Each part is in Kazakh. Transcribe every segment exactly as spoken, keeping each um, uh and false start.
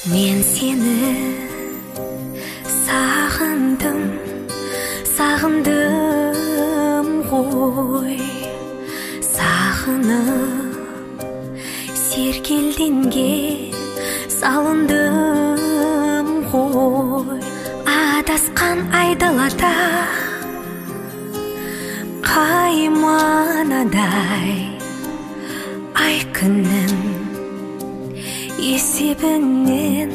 Мен сені сағындым, сағындым ғой. Сағынып сергелденге салындым ғой. Адасқан айдалада қайманадай ай күннің есебінен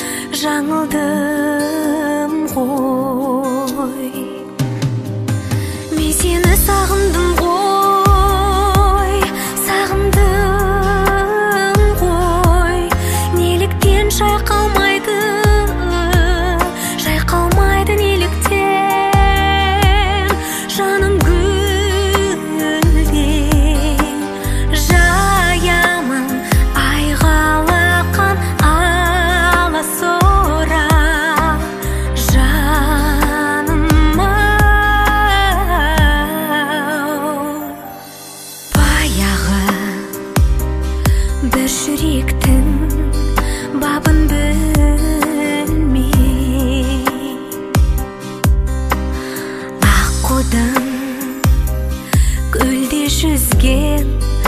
жаңылдым ғой. Мен сені сағындым ғой, сағындым ғой. Неліктен шайқалмайды, шайқалмайды неліктен жаным гүлдей жаямын айғалақан аласора жаным-ау. Баяғы бір жүректің бабын білмей аққудың көлде жүзген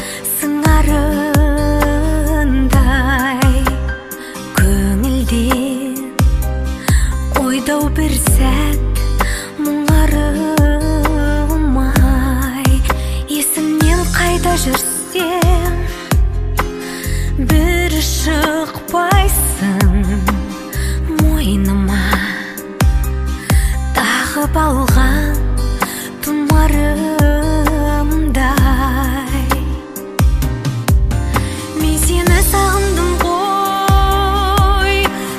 сыңарындай көңілден ойдау бір сәт мұңарылмай есімнен қайда жүрсем бір шықпайсың мойныма тағып алған тұмарымдай. Мен сені сағындым ғой,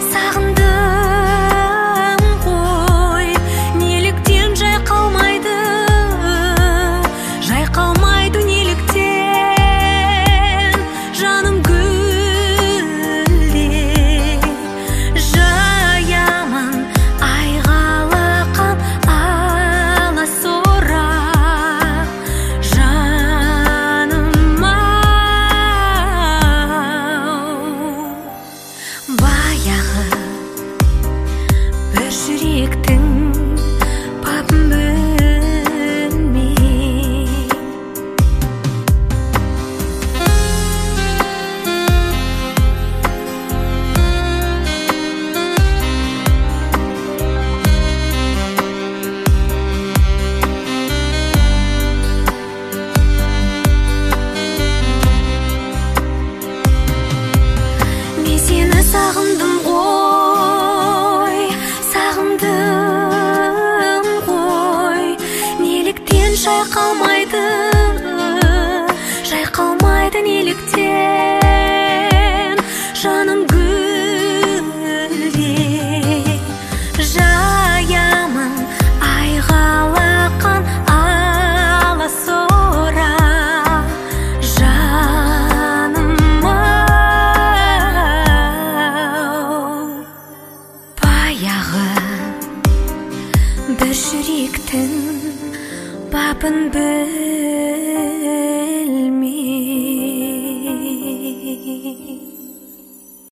сағындым ғой. Неліктен жайқалмайды, жайқалмайды неліктен жаным гүлдей жаямын айғалақан аласора жаным-ау. Баяғы бір жүректің бабын білмей Мен сені сағындым ғой, сағындым ғой. Неліктен шайқалмайды, шайқалмайды неліктен жаным гүлдей жаямын айғалақан аласора жаным-ау. Баяғы бір жүректің бабын білмей